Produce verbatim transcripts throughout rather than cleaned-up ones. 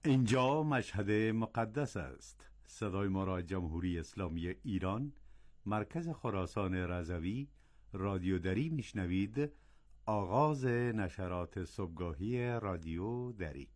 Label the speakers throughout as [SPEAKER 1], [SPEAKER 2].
[SPEAKER 1] اینجا مشهد مقدس است. صدای ما را جمهوری اسلامی ایران، مرکز خراسان رضوی، رادیو دری میشنوید. آغاز نشرات صبحگاهی رادیو دری.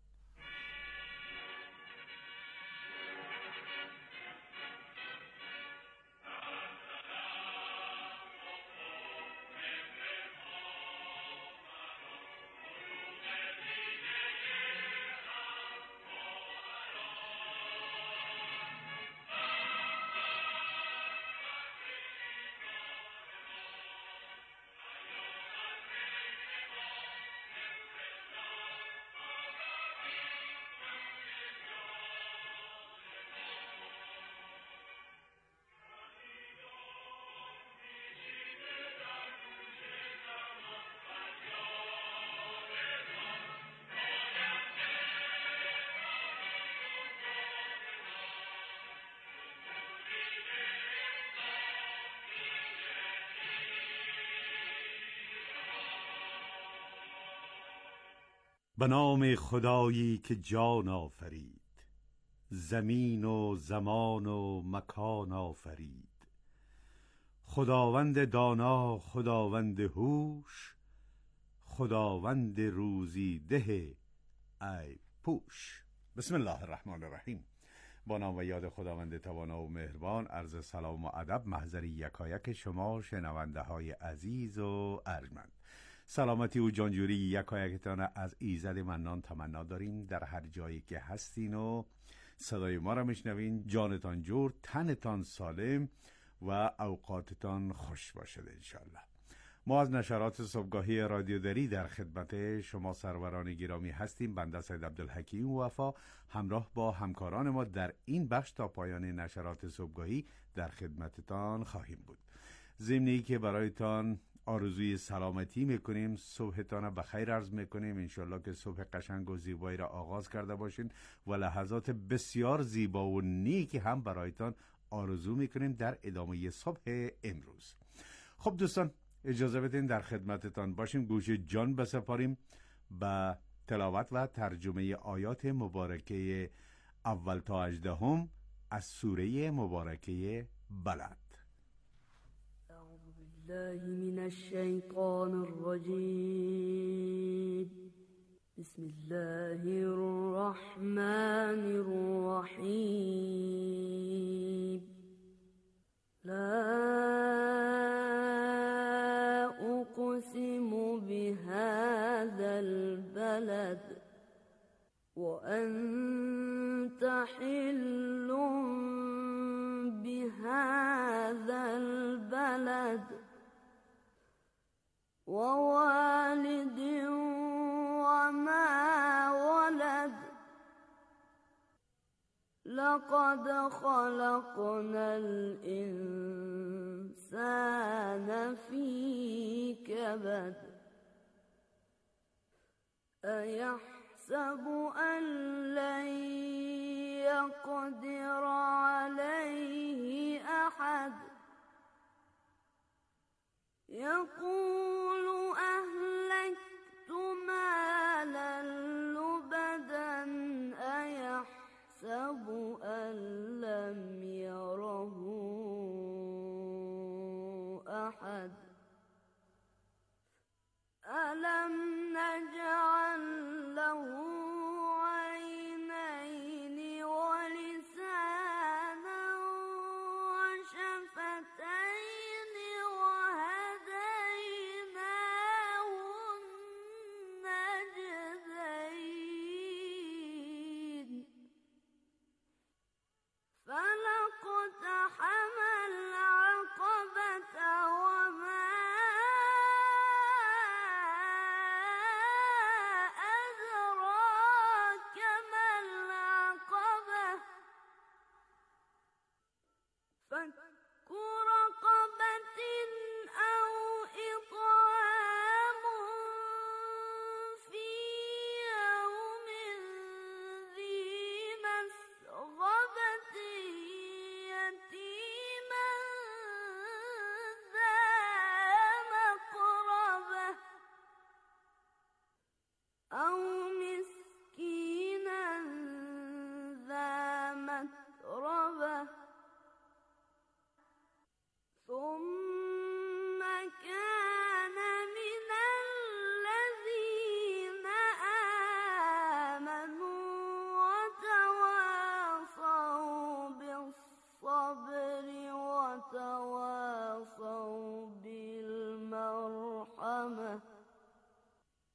[SPEAKER 1] به نام خدایی که جان آفرید، زمین و زمان و مکان آفرید. خداوند دانا، خداوند هوش، خداوند روزی ده ای پوش. بسم الله الرحمن الرحیم. با نام و یاد خداوند توانا و مهربان. عرض سلام و ادب محضر یکایک شما شنونده های عزیز و ارجمند. سلامتی و جانجوری یکایکتان از ایزد منان تمنا داریم. در هر جایی که هستین و صدای ما را میشنوین، جانتان جور، تنتان سالم و اوقاتتان خوش باشد انشالله. ما از نشرات صبحگاهی رادیو دری در خدمت شما سروران گرامی هستیم. بنده سید عبدالحکیم وفا همراه با همکاران ما در این بخش تا پایان نشرات صبحگاهی در خدمتتان خواهیم بود. ضمنی که برایتان آرزوی سلامتی میکنیم، صبحتان بخیر عرض میکنیم. انشالله که صبح قشنگ و زیبایی را آغاز کرده باشین و لحظات بسیار زیبا و نیکی هم برایتان آرزو میکنیم در ادامه صبح امروز. خب دوستان، اجازه بدین در خدمتتان باشیم، گوش جان بسپاریم به تلاوت و ترجمه آیات مبارکه اول تا هجدهم از سوره مبارکه بلد.
[SPEAKER 2] اعوذ بالله من الشیطان الرجیم. بسم الله الرحمن الرحیم. لا أقسم بهذا البلد وأنت حل بهذا البلد ووالد وما ولد لقد خلقنا الإنسان في كبد أيحسب أن لن يقدر عليه أحد يقول أهلكت مالا لبدا أيحسب أن لم يره أحد ألم نجعل له عينين ولسانا وشفتين وهديناه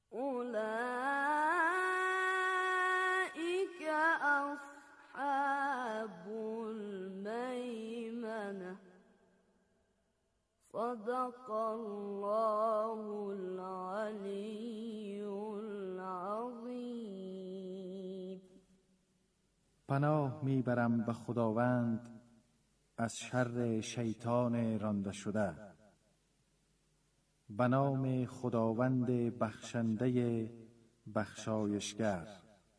[SPEAKER 2] أولئك أصحاب الميمنة صدق الله العلی العظیم.
[SPEAKER 3] پناه میبرم به خداوند از شر شیطان رانده شده. به نام خداوند بخشنده بخشایشگر.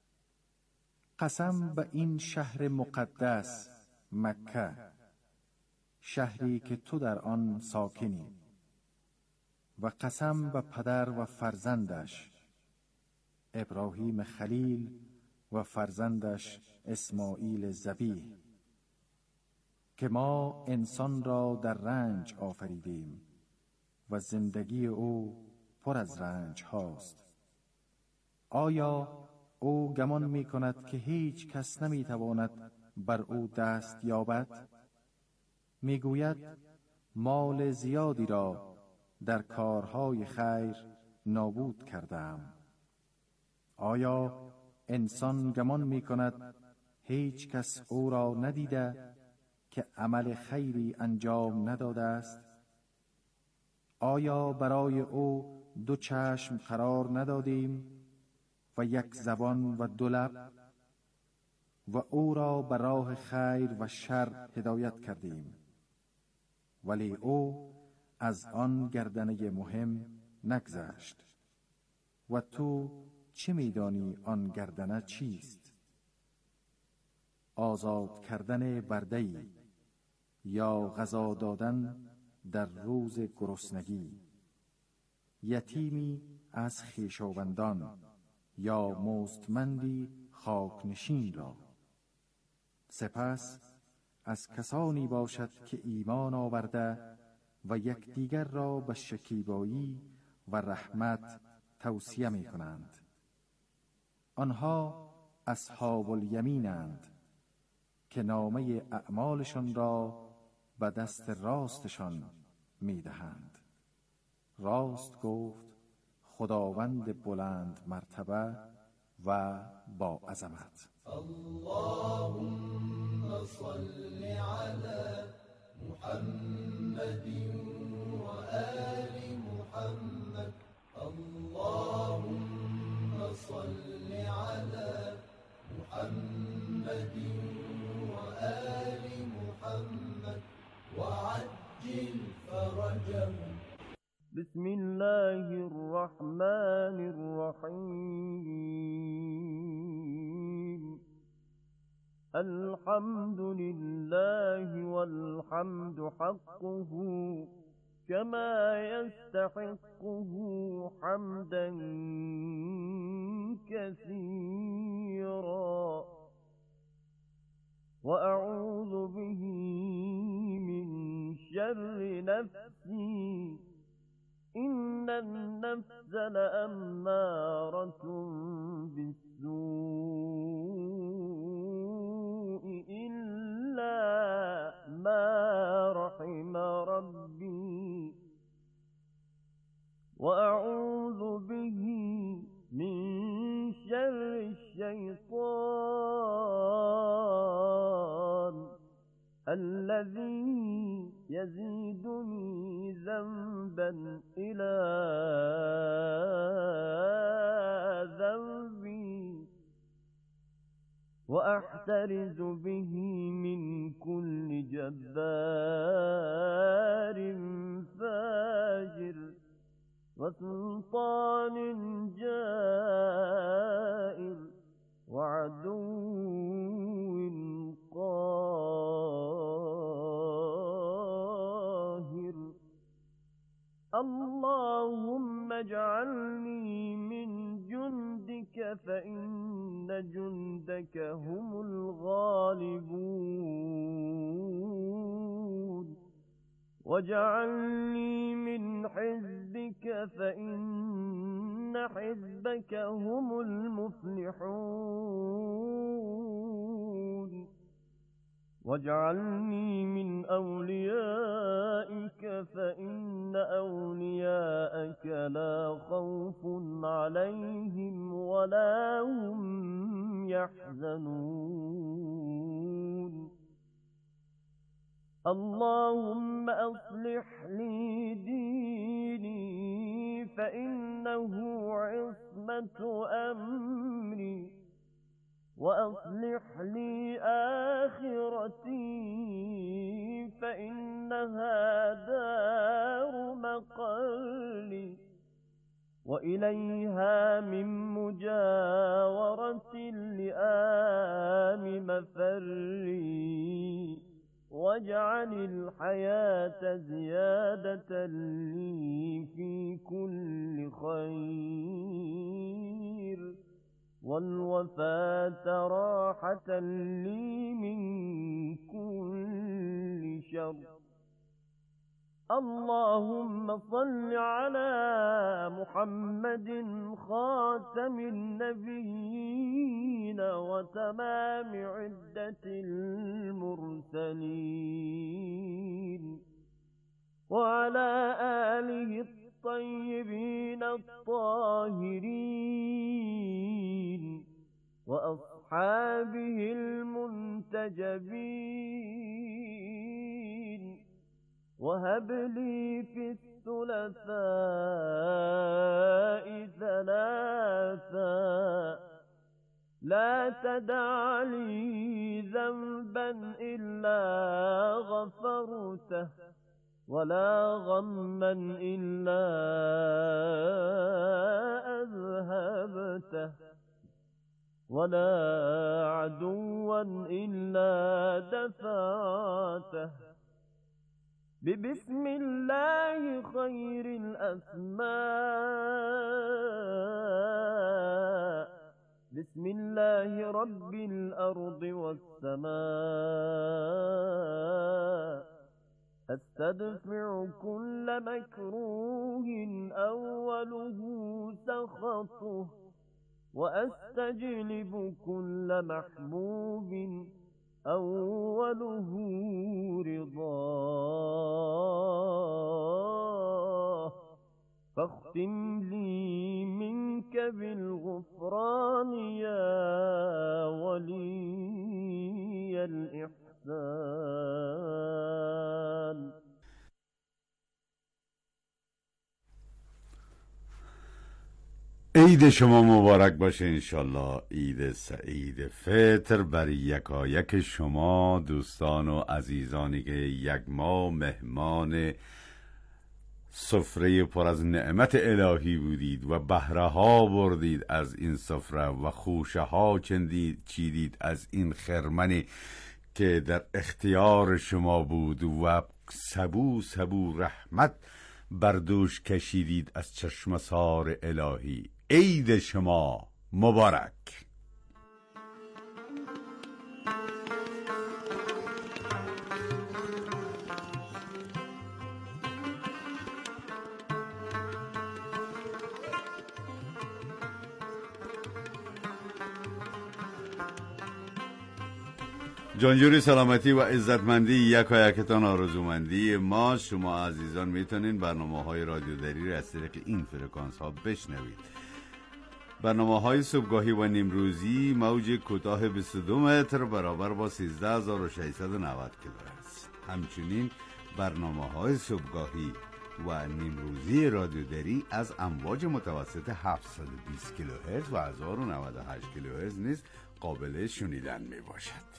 [SPEAKER 3] قسم به این شهر مقدس مکه، شهری که تو در آن ساکنی. و قسم به پدر و فرزندش ابراهیم خلیل و فرزندش اسماعیل ذبیح، که ما انسان را در رنج آفریدیم و زندگی او پر از رنج هاست. آیا او گمان می کند که هیچ کس نمی تواند بر او دست یابد؟ می گوید مال زیادی را در کارهای خیر نابود کردم. آیا انسان گمان می کند هیچ کس او را ندیده که عمل خیری انجام نداده است؟ آیا برای او دو چشم قرار ندادیم و یک زبان و دو لب، و او را به راه خیر و شر هدایت کردیم، ولی او از آن گردنه مهم نگذشت. و تو چه می‌دانی آن گردنه چیست؟ آزاد کردن برده‌ای یا غذا دادن در روز گرسنگی، یتیمی از خویشاوندان یا مستمندی خاکنشین را. سپس از کسانی باشد که ایمان آورده و یکدیگر را به شکیبایی و رحمت توصیه می کنند. آنها اصحاب الیمینند که نامه اعمالشان را به دست راستشان می دهند. راست گفت خداوند بلند مرتبه و با عظمت.
[SPEAKER 4] اللهم صل على محمد و آل محمد. اللهم صل على محمد و آل محمد وعجل فرجهم.
[SPEAKER 5] بسم الله الرحمن الرحیم. الحمد لله والحمد حقه كما يستحقه حمدا كثيرا وأعوذ به من شر نفسي إن النفس لأمارة بالسوء إلا ما رحم ربي وأعوذ به من شر الشيطان الذي يزيدني ذنبا إلى ذنبي وأحترز به من كل جبار فاجر وسلطان جائر وعدو قاهر. اللهم اجعلني من جندك فإن جندك هم الغالبون واجعلني من حزبك فإن حزبك هم المفلحون واجعلني من أوليائك فإن أولياءك لا خوف عليهم ولا هم يحزنون اللهم أصلح لي ديني فإنه عصمة أمري وأصلح لي آخرتي فإنها دار مقالي وإليها من مجاورة لآم مفري واجعل الحياة زيادة لي في كل خير والوفاة راحة لي من كل شر اللهم صل على محمد خاتم النبيين وتمام عدة المرسلين وعلى آله الطيبين الطاهرين وأصحابه المنتجبين وهب لي في الثلثاء ثلاثا لا تدع لي ذنبا إلا غفرته ولا غما إلا أذهبته ولا عدوا إلا دفعته ببسم الله خير الأسماء بسم الله رب الأرض والسماء أستدفع كل مكروه أوله سخطه وأستجلب كل محبوب أوله رضاه فاختم لي منك بالغفران يا ولي الإحسان.
[SPEAKER 1] عید شما مبارک باشه انشالله. عید سعید فطر بر یکایک شما دوستان و عزیزانی که یک ماه مهمان سفره پر از نعمت الهی بودید و بهره ها بردید از این سفره و خوشه ها چیدید از این خرمنی که در اختیار شما بود و سبو سبو رحمت بردوش کشیدید از چشمسار الهی. عید شما مبارک. جانجوری سلامتی و عزتمندی یکایکتان آرزومندی ما. شما عزیزان میتونین برنامه های رادیو دری را از طریق این فرکانس ها بشنوید. برنامه های صبحگاهی و نیمروزی موج کوتاه بیست و دو متر برابر با سیزده هزار و ششصد و نود کیلوهرتز. همچنین برنامه های صبحگاهی و نیمروزی رادیو دری از امواج متوسط هفتصد و بیست کیلوهرتز و هزار و نود و هشت کیلوهرتز نیز قابل شنیدن می باشد.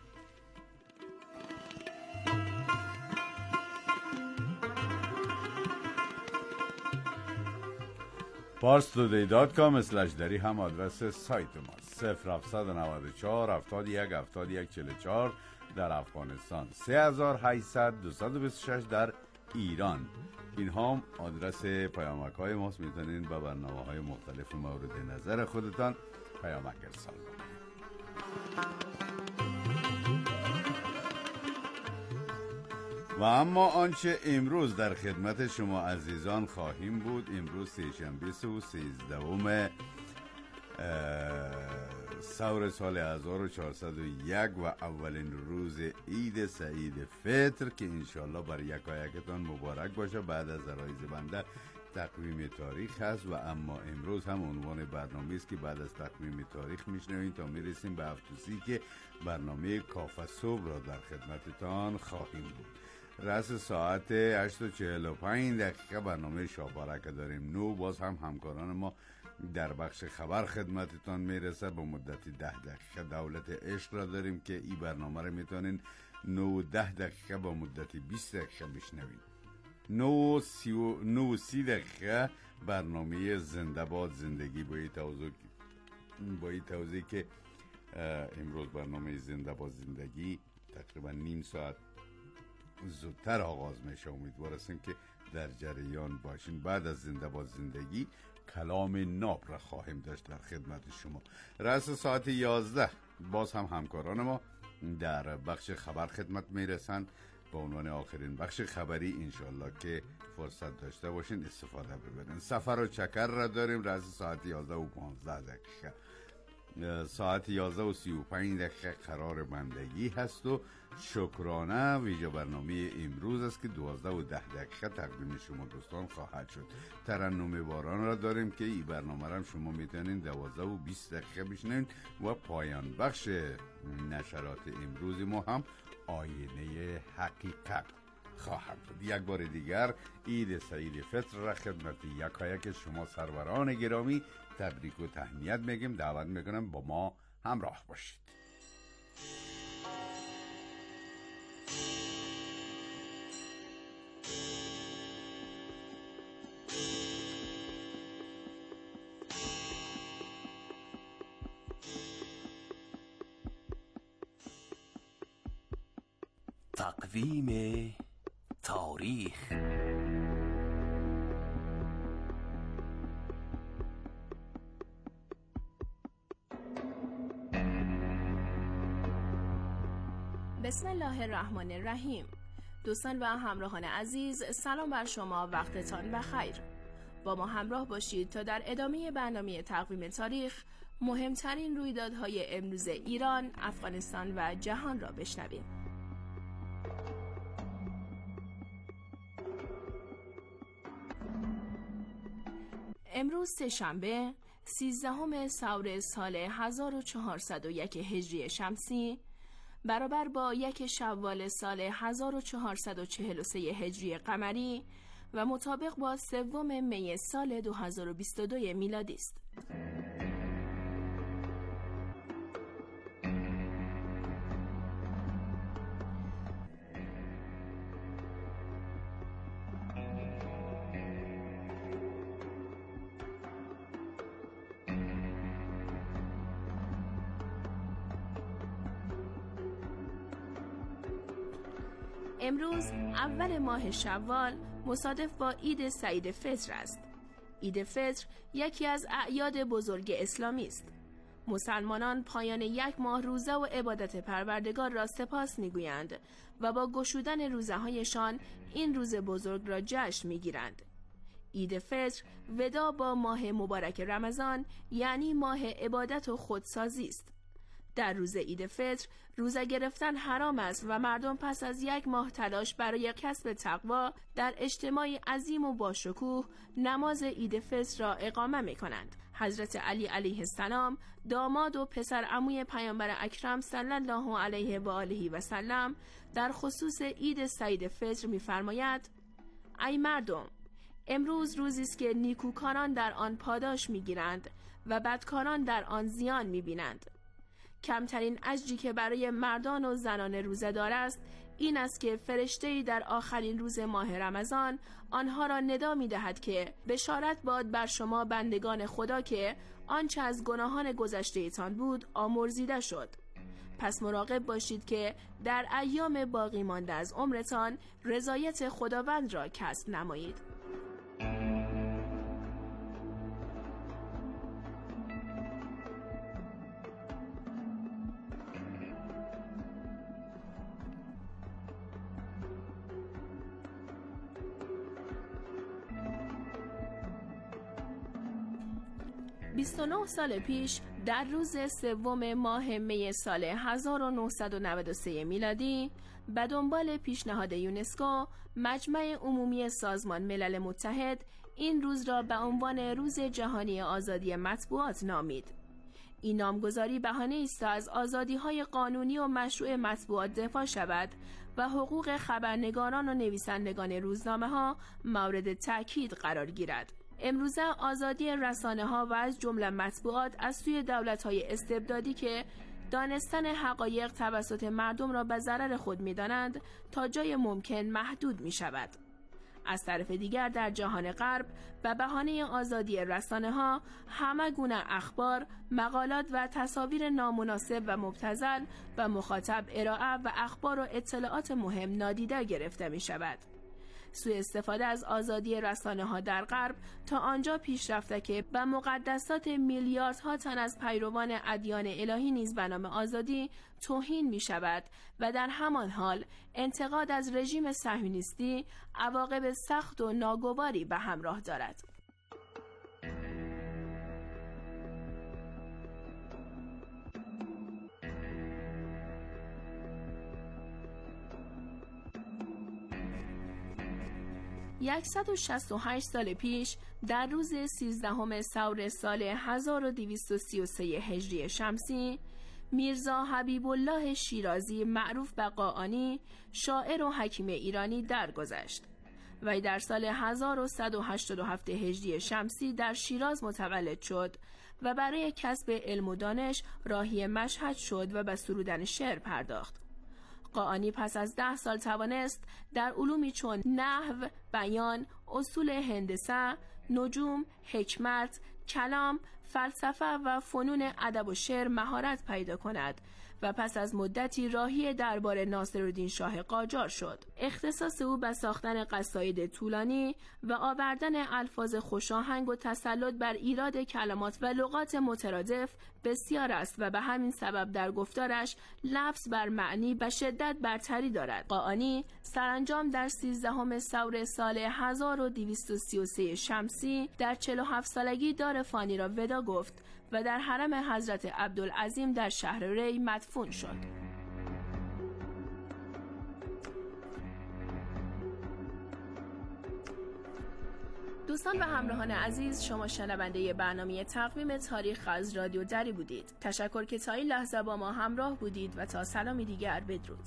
[SPEAKER 1] پارس تودی دات کام اسلش دری هم آدرس سایت ماست. صفر هفتصد و نود و چهار هفتاد و یک هفتاد و یک چهل و چهار در افغانستان، سه هزار و هشتصد دویست و بیست و شش در ایران. این هم آدرس پیامک های ماست. میتونین به برنامه های مختلف مورد نظر خودتان پیامک ارسال کنید. و اما آنچه امروز در خدمت شما عزیزان خواهیم بود، امروز سه‌شنبه و سیزدهم
[SPEAKER 6] سور سال هزار و چهارصد و یک و اولین روز عید سعید فطر که انشالله برای یکایکتان مبارک باشه. بعد از عرایض بنده تقویم تاریخ هست و اما امروز هم عنوان برنامه است که بعد از تقویم تاریخ میشنویم تا میرسیم به هفتوسی که برنامه کافه صبح را در خدمتتان خواهیم بود. رأس ساعت هشت و چهل و پنج دقیقه برنامه شابارک داریم. نو باز هم همکاران ما در بخش خبر خدمتتان میرسه. به مدت ده دقیقه دولت عشق را داریم که این برنامه را میتونین نو ده دقیقه با مدت بیست دقیقه بشنوید. نو سی, و... نو سی دقیقه برنامه زنده باد زندگی با این توضیح با این توضیح که امروز برنامه زنده باد زندگی تقریبا نیم ساعت زودتر آغاز میشه. امیدوار هستیم که در جریان باشین. بعد از زنده باد زندگی کلام ناب را خواهیم داشت در خدمت شما. رأس ساعت یازده باز هم همکاران ما در بخش خبر خدمت میرسن با عنوان آخرین بخش خبری. انشالله که فرصت داشته باشین استفاده ببرین. سفر و چکر را داریم رأس ساعت یازده و پانزده دقیقه. ساعت یازده و سی و پنج دقیقه قرار بندگی هست و شکرانه ویژه برنامه امروز است که دوازده و ده دقیقه تقدیم شما دوستان خواهد شد. ترنم باران را داریم که این برنامه را شما میتونین دوازده و بیست دقیقه بشنوین و پایان بخش نشرات امروز ما هم آینه حقیقت خواهد بود. یک بار دیگر عید سعید فطر را خدمت یکایک شما سروران گرامی تبریک و تهنیت میگیم. دعوت میکنم با ما همراه باشید.
[SPEAKER 7] تقویم تاریخ.
[SPEAKER 8] بسم الله الرحمن الرحیم. دوستان و همراهان عزیز، سلام بر شما، وقتتان بخیر. با ما همراه باشید تا در ادامه برنامه تقویم تاریخ مهمترین رویدادهای امروز ایران، افغانستان و جهان را بشنویم. امروز سه‌شنبه سیزدهم سور سال هزار و چهارصد و یک هجری شمسی برابر با یک شوال سال هزار و چهارصد و چهل و سه هجری قمری و مطابق با سوم می سال دو هزار و بیست و دو میلادی است. امروز اول ماه شوال مصادف با عید سعید فطر است. عید فطر یکی از اعیاد بزرگ اسلامی است. مسلمانان پایان یک ماه روزه و عبادت پروردگار را سپاس می‌گویند و با گشودن روزه‌هایشان این روز بزرگ را جشن می‌گیرند. عید فطر ودا با ماه مبارک رمضان یعنی ماه عبادت و خودسازی است. در روز عید فطر روزه گرفتن حرام است و مردم پس از یک ماه تلاش برای کسب تقوا در اجتماعی عظیم و باشکوه نماز عید فطر را اقامه می کنند. حضرت علی علیه السلام داماد و پسر عموی پیامبر اکرم صلی الله علیه و آله و سلم در خصوص عید سعید فطر می فرماید: ای مردم، امروز روزی است که نیکوکاران در آن پاداش می گیرند و بدکاران در آن زیان می بینند. کمترین اجری که برای مردان و زنان روزه‌دار است این است که فرشته‌ای در آخرین روز ماه رمضان آنها را ندا می‌دهد که بشارت باد بر شما بندگان خدا که آنچه از گناهان گذشته‌تان بود آمرزیده شد. پس مراقب باشید که در ایام باقی مانده از عمرتان رضایت خداوند را کسب نمایید. بیست و نه سال پیش در روز سوم ماه می سال هزار و نهصد و نود و سه میلادی به دنبال پیشنهاد یونسکو، مجمع عمومی سازمان ملل متحد این روز را به عنوان روز جهانی آزادی مطبوعات نامید. این نامگذاری بهانه است تا از آزادی‌های قانونی و مشروع مطبوعات دفاع شود و حقوق خبرنگاران و نویسندگان روزنامه‌ها مورد تأکید قرار گیرد. امروزه آزادی رسانه‌ها و از جمله مطبوعات از سوی دولت‌های استبدادی که دانستن حقایق توسط مردم را به ضرر خود می‌دانند تا جای ممکن محدود می‌شود. از طرف دیگر در جهان غرب به بهانه آزادی رسانه‌ها همه گونه اخبار، مقالات و تصاویر نامناسب و مبتذل و مخاطب ارائه و اخبار و اطلاعات مهم نادیده گرفته می‌شود. سوء استفاده از آزادی رسانه‌ها در غرب تا آنجا پیش رفته که به مقدسات میلیاردها تن از پیروان ادیان الهی نیز به نام آزادی توهین می شود و در همان حال انتقاد از رژیم صهیونیستی عواقب سخت و ناگواری به همراه دارد. صد و شصت و هشت سال پیش در روز سیزدهم سور سال هزار و دویست و سی و سه هجری شمسی، میرزا حبیب الله شیرازی معروف به قاآنی، شاعر و حکیم ایرانی درگذشت. وی در سال هزار و صد و هشتاد و هفت هجری شمسی در شیراز متولد شد و برای کسب علم و دانش راهی مشهد شد و به سرودن شعر پرداخت. قاآنی پس از ده سال توانست در علومی چون نحو، بیان، اصول هندسه، نجوم، حکمت، کلام، فلسفه و فنون ادب و شعر مهارت پیدا کند و پس از مدتی راهی دربار ناصرالدین شاه قاجار شد. اختصاص او به ساختن قصاید طولانی و آوردن الفاظ خوشاهنگ و تسلط بر ایراد کلمات و لغات مترادف بسیار است و به همین سبب در گفتارش لفظ بر معنی به شدت برتری دارد. قاآنی سرانجام در سیزدهم سور سال هزار و دویست و سی و سه شمسی در چهل و هفت سالگی دار فانی را ودا گفت و در حرم حضرت عبدالعظیم در شهر ری مدفون شد. دوستان و همراهان عزیز، شما شنونده برنامه تقویم تاریخ از رادیو دری بودید. تشکر که تا این لحظه با ما همراه بودید و تا سلامی دیگر بدرود.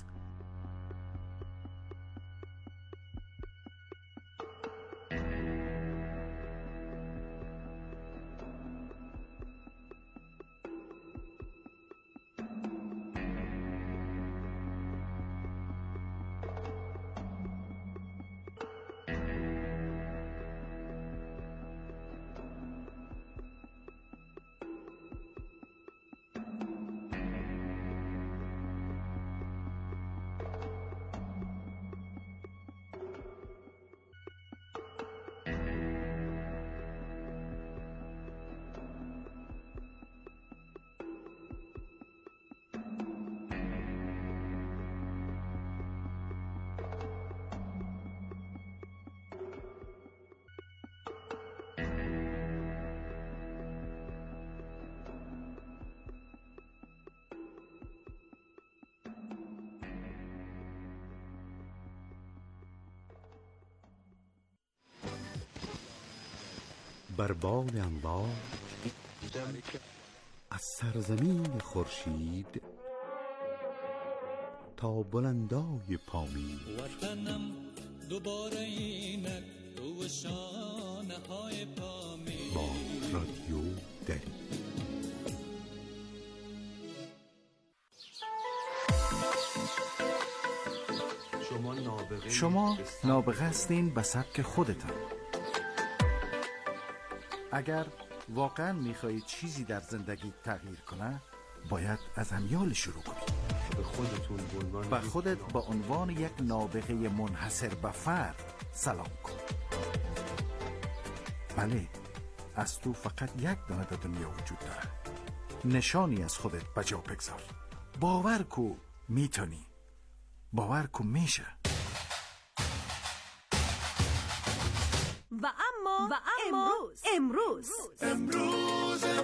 [SPEAKER 1] بر باد انبار از سرزمین خورشید تا بلندای پامین،
[SPEAKER 9] وطنم دوباره اینک تو شانه های پامین.
[SPEAKER 1] با رادیو دری.
[SPEAKER 3] شما نابغه هستین به سبک خودتان. اگر واقعا میخواهید چیزی در زندگی تغییر کنه، باید از امیال شروع کنید.
[SPEAKER 10] به خودتون به عنوان
[SPEAKER 3] به خودت به عنوان یک نابغه منحصر به فرد سلام کن. بله، از تو فقط یک دانه در دنیا وجود داره. نشانی از خودت به جا بگذار. باور کو میتونی. باور کو میشه.
[SPEAKER 11] و اما و اما امروز امروز
[SPEAKER 4] امروز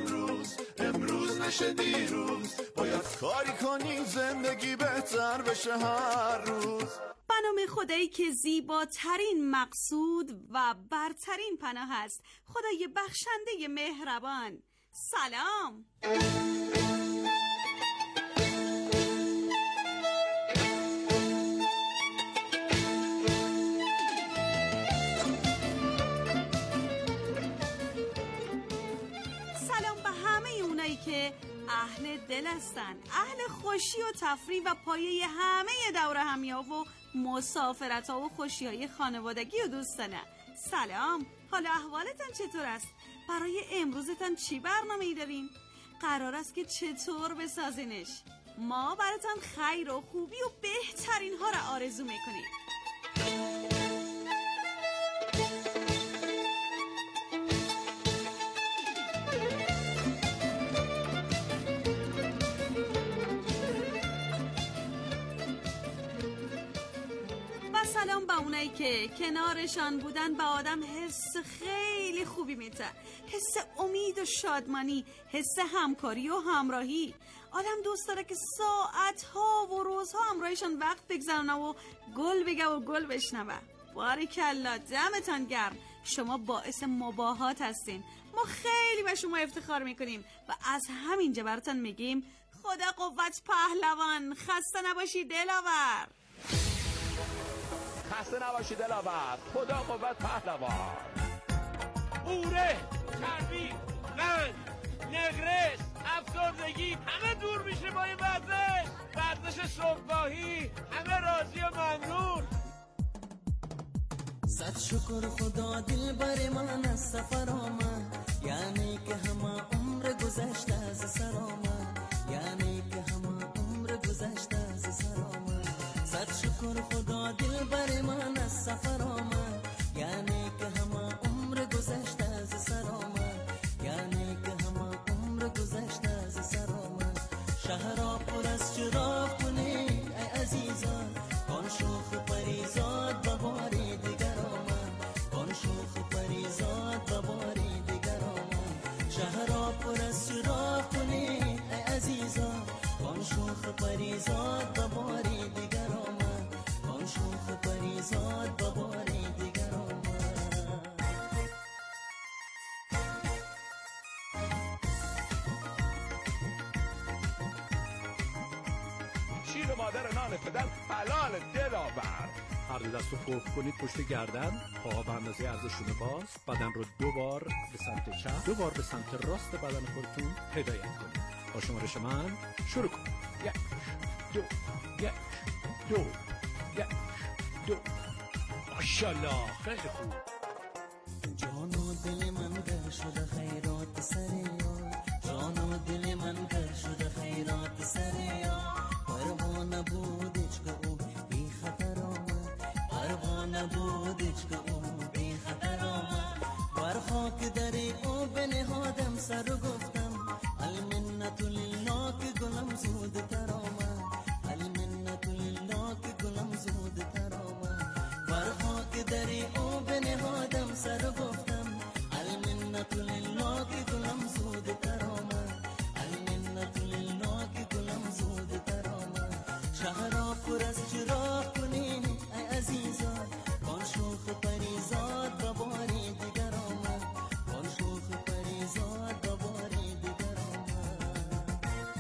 [SPEAKER 11] نشه دیروز، باید کاری کنیم زندگی بهتر بشه هر روز.
[SPEAKER 12] بنام خدایی که زیباترین مقصود و برترین پناه است، خدای بخشنده مهربان. سلام. سلام به همه اونایی که اهل دل هستن، اهل خوشی و تفریح و پایه همه دور همیا و مسافرت ها و خوشی های خانوادگی و دوستانه. سلام، حال احوالتان چطور است؟ برای امروزتان چی برنامه ای دارین؟ قرار است که چطور بسازینش؟ ما براتان خیر و خوبی و بهترین ها را آرزو میکنیم. سلام به اونایی که کنارشان بودن به آدم حس خیلی خوبی میده، حس امید و شادمانی، حس همکاری و همراهی. آدم دوست داره که ساعتها و روزها همراهشان وقت بگذرونه و گل بگه و گل بشنوه. باریکلا، دمتان گرم، شما باعث مباهات هستین. ما خیلی به شما افتخار میکنیم و از همینجا براتون میگیم خدا قوت پهلوان، خسته نباشی دلاور.
[SPEAKER 13] خسته نباشی دلاور، خدا قوت پهلوان. قوره، چربی، قند، نگرس، افسردگی همه دور میشه با این ورزش. ورزش صبحگاهی، همه راضی و ممنون.
[SPEAKER 14] صد شکر خدا دل بر من از سفر آمد، یعنی که همه عمر گذشته از سر آمد، یعنی که همه عمر گذشته از سر آمد. صد شکر خدا دل بر من از سفر آمد، یعنی که همه عمر گذشته از سر آمد، یعنی که همه عمر گذشته از سر آمد. شهرها پر از چراغ کنی ای عزیزان، کان شوخ پریزاد و باری دیگر آمد، کان شوخ پریزاد و باری دیگر آمد. شهرها پر از چراغ کنی ای عزیزان، کان شوخ پریزاد و باری دیگر آمد، کان شوخ پریزاد و باری دیگر آمد.
[SPEAKER 13] شیر مادر نان پدر حلال دلاور.
[SPEAKER 15] هر دو دست رو پف کنید پشت گردن، پاها به اندازه عرضشونه باز، بدن رو دو بار به سمت چپ، دو بار به سمت راست بدن خودتون هدایت کنید. با شمارش من شروع کنید.
[SPEAKER 13] یک دو یک دو یک دو. ماشاءالله، خیلی خوب.
[SPEAKER 14] جان و دل من در شده خیرات سر یار، جان و دل من در شده خیرات سر یار. پروانه بود که او بی خطر آمد، پروانه بود که او بی خطر آمد. بر خاک در او بنهادم سر و گفتم المنت لله که گلم زودتر آمد، المنت لله که گلم زودتر آمد. بر خاک در او بنهادم سر و گفتم المنت لله که گلم زودتر آمد، المنت لله که گلم زودتر آمد. شهرها پر از چراغ کنین ای عزیزان، کان شوخ پریزاد و باری دیگر آمد، کان شوخ پریزاد و باری دیگر آمد.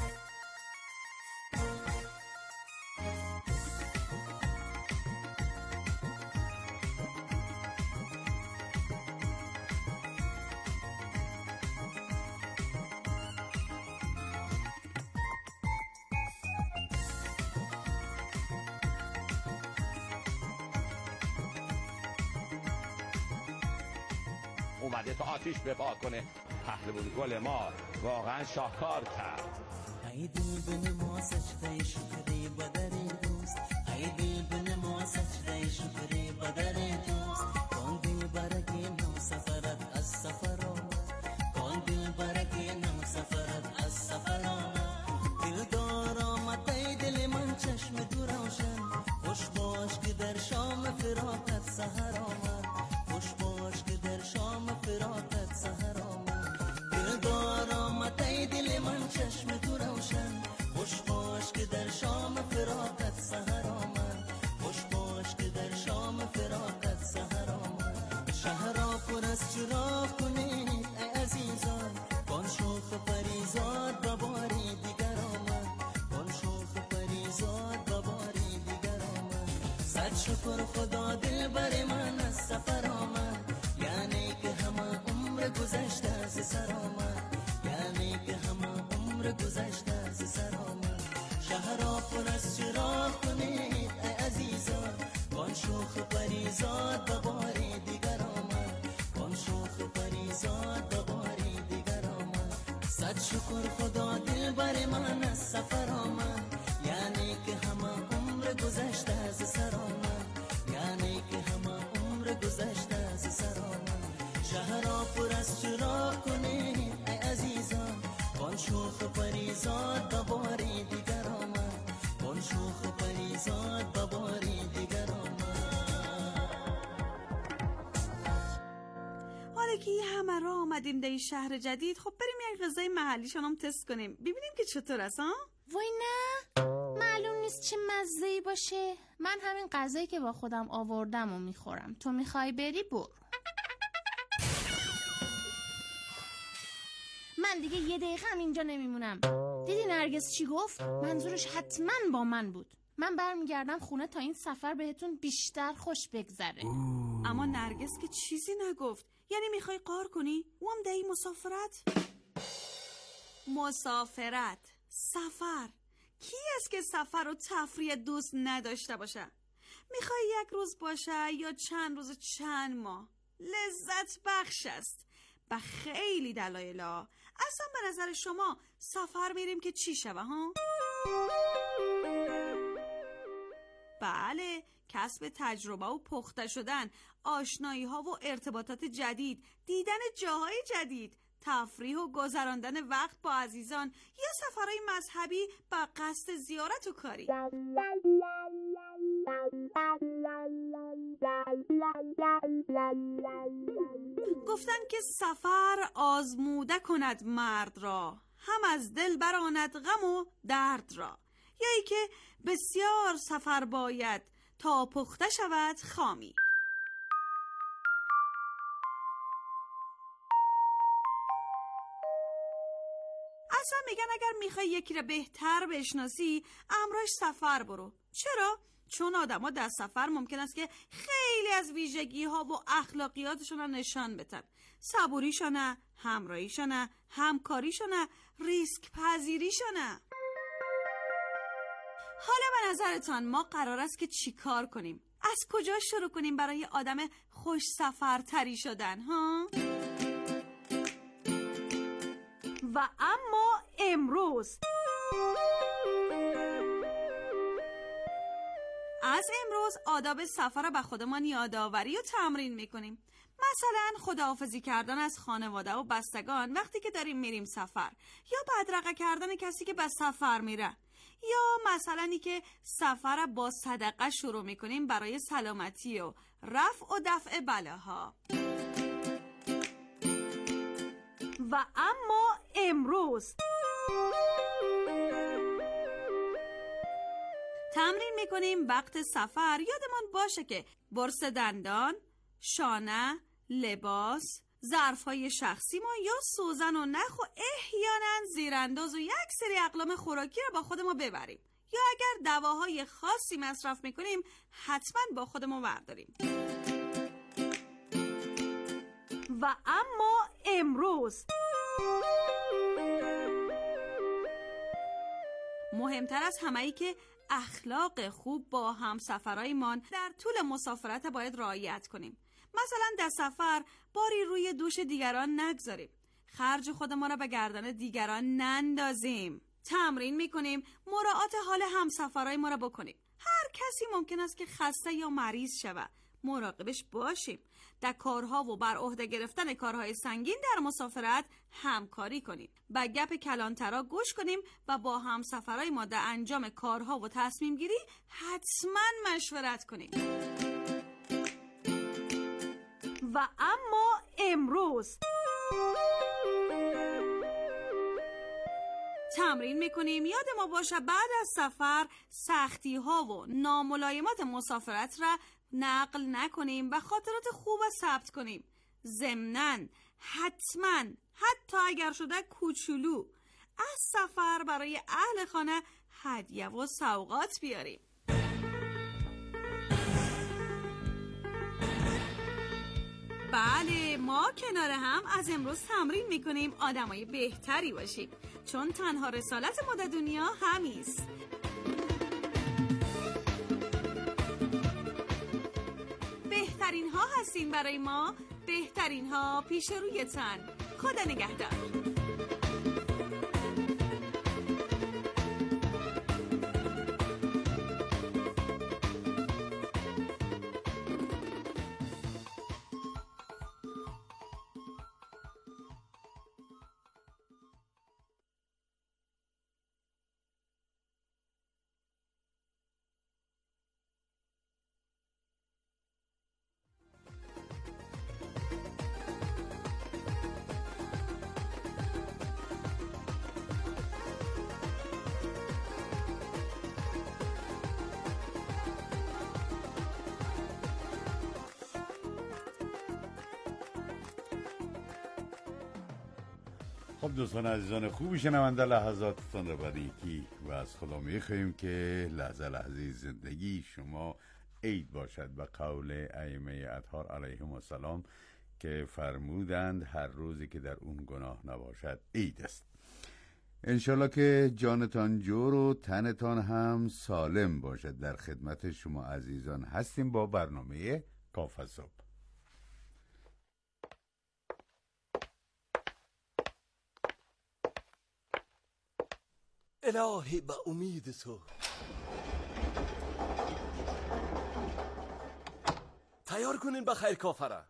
[SPEAKER 13] اومده تا آتیش بپا کنه. پهلوان گل ما واقعا شاهکار کرد.
[SPEAKER 14] ای دل بنما سجده شکری بدر دوست، ای دل بنما سجده شکری بدر دوست. کان دل برگی نم سفرت از سفر آمد، کان دل برگی نم سفرت از سفر آمد. دل دار آمد ای دل من چشم دو روشن، خوش باش که در شام فراقت سحر آمد، خوش باش که در شام فراقت سحر آمد. دل دار آمد ای دل من چشم شکر خدا دل بر من از سفر آمد، یعنی که همه عمر گذشته از سر آمد، یعنی که همه عمر گذشته از سر آمد. شهرها پر از چراغ کنید ای عزیزان، وان شوخ پریزاد به بار دیگر آمد، وان شوخ پریزاد به بار دیگر آمد. صد شکر خدا دل بر من از سفر آمد، یعنی که همه عمر گذشته از سر آمد، یعنی که همه عمر گذشته از سر آمد. شهرها پر از چراغ کنید ای عزیزان، وان شوخ پریزاد به بار دیگر آمد، وان شوخ پریزاد به بار دیگر آمد.
[SPEAKER 12] حالا که این همه را آمدیم در این شهر جدید، خب بریم یک غذای محلیشان هم تست کنیم ببینیم که چطور است. ها
[SPEAKER 8] وای نه، معلوم نیست چه مزه‌ای باشه. من همین غذایی که با خودم آوردم و میخورم. تو میخوای بری برو. من دیگه یه دقیقه هم اینجا نمیمونم. دیدی نرگس چی گفت؟ منظورش حتما با من بود. من برمیگردم خونه تا این سفر بهتون بیشتر خوش بگذره.
[SPEAKER 12] اما نرگس که چیزی نگفت. یعنی میخوای قار کنی؟ او هم دهی مسافرت؟ مسافرت، سفر. کی است که سفر و تفریح دوست نداشته باشه؟ میخوای یک روز باشه یا چند روز چند ماه؟ لذت بخش است به خیلی دلایل. اصلا به نظر شما سفر میریم که چی شوه ها؟ بله، کسب تجربه و پخته شدن، آشنایی ها و ارتباطات جدید، دیدن جاهای جدید، تفریح و گذراندن وقت با عزیزان یا سفرهای مذهبی با قصد زیارت و کاری. گفتن که سفر آزموده کند مرد را، هم از دل براند غم و درد را. یا ای که بسیار سفر باید تا پخته شود خامی. اصلا میگن اگر میخوای یکی را بهتر بشناسی امراش سفر برو. چرا؟ چون آدم ها در سفر ممکن است که خیلی از ویژگی ها و اخلاقیاتشون را نشان بدن. صبوریشونه، همراهیشونه، همکاریشونه، ریسک پذیریشونه. حالا به نظرتان ما قرار است که چی کار کنیم؟ از کجا شروع کنیم برای آدم خوش سفرتری شدن ها؟ و اما امروز از امروز آداب سفر را به خودمان یادآوری و تمرین میکنیم. مثلا خداحافظی کردن از خانواده و بستگان وقتی که داریم میریم سفر، یا بدرقه کردن کسی که به سفر میره، یا مثلا ای که سفر با صدقه شروع میکنیم برای سلامتی و رفع و دفع بلاها. و اما امروز تمرین میکنیم وقت سفر یادمان باشه که برس دندان، شانه، لباس، ظرفهای شخصی ما یا سوزن و نخ و احیانا زیرانداز و یک سری اقلام خوراکی رو با خودمون ببریم، یا اگر دواهای خاصی مصرف میکنیم حتما با خودمون برداریم. و اما امروز مهمتر از همه ای که اخلاق خوب با همسفرایمان در طول مسافرت باید رعایت کنیم. مثلا در سفر باری روی دوش دیگران نگذاریم، خرج خودمان را به گردن دیگران نندازیم. تمرین میکنیم مراعات حال همسفرای ما را بکنیم. هر کسی ممکن است که خسته یا مریض شود، مراقبش باشیم. در کارها و بر عهده گرفتن کارهای سنگین در مسافرت همکاری کنیم. به گپ کلانترا گوش کنیم و با همسفرای ما در انجام کارها و تصمیم گیری حتما مشورت کنیم. و اما امروز تمرین میکنیم یاد ما باشه بعد از سفر سختی ها و ناملایمات مسافرت را نقل نکنیم و خاطرات خوب ثبت کنیم. ضمناً حتما حتی اگر شده کوچولو از سفر برای اهل خانه هدیه و سوغات بیاریم. بله، ما کنار هم از امروز تمرین میکنیم آدمای بهتری باشیم، چون تنها رسالت ما در دنیا همیست. بهترین ها هستین برای ما، بهترین ها پیش رویتن. خدا نگهدار.
[SPEAKER 6] خب دوستان عزیزان خوبی شنونده، لحظاتتان را بریکی و از خدا میخواهیم که لحظه لحظه زندگی شما عید باشد و قول ائمه اطهار علیهم السلام که فرمودند هر روزی که در اون گناه نباشد عید است. انشالله که جانتان جور و تنتان هم سالم باشد. در خدمت شما عزیزان هستیم با برنامه کافه صبح.
[SPEAKER 7] الهی به امید تو تیار کنین بخیر کافره.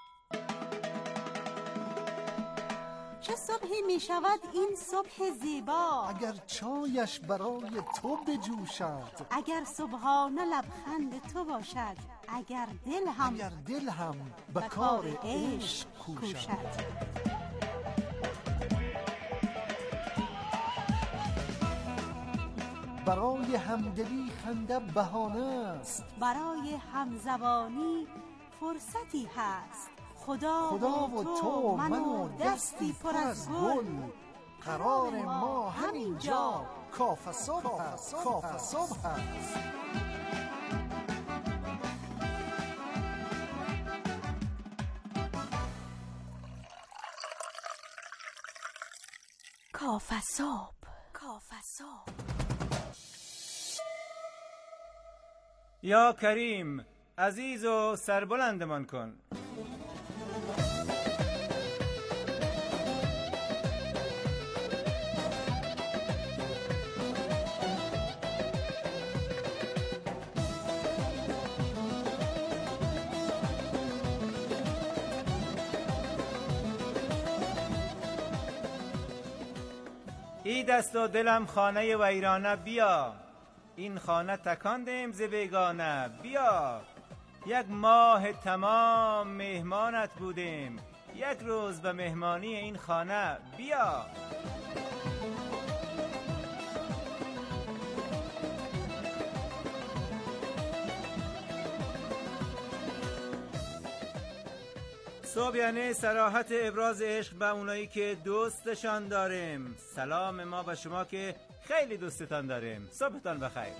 [SPEAKER 16] چه صبحی می شود این صبح زیبا،
[SPEAKER 17] اگر چایش برای تو بجوشد،
[SPEAKER 16] اگر صبحانه لبخند تو باشد، اگر دل هم
[SPEAKER 17] اگر دل هم به کار عشق کوشد. برای همدلی خنده بهانه است،
[SPEAKER 16] برای همزبانی فرصتی هست. خدا,
[SPEAKER 17] خدا و تو من و دستی پر از گل، قرار ما همینجا کافه صبح هست. کافه صبح هست.
[SPEAKER 16] کافه صبح، کافه صبح.
[SPEAKER 18] یا کریم، عزیز و سربلندمان کن. عید است و دلم خانه ویرانه، بیا این خانه تکاندیم ز بیگانه. بیا یک ماه تمام مهمانت بودیم، یک روز به مهمانی این خانه. بیا صبح یعنی صراحت ابراز عشق به اونایی که دوستشان داریم. سلام ما به شما که خیلی دوستتان داریم. صبحتان بخیر.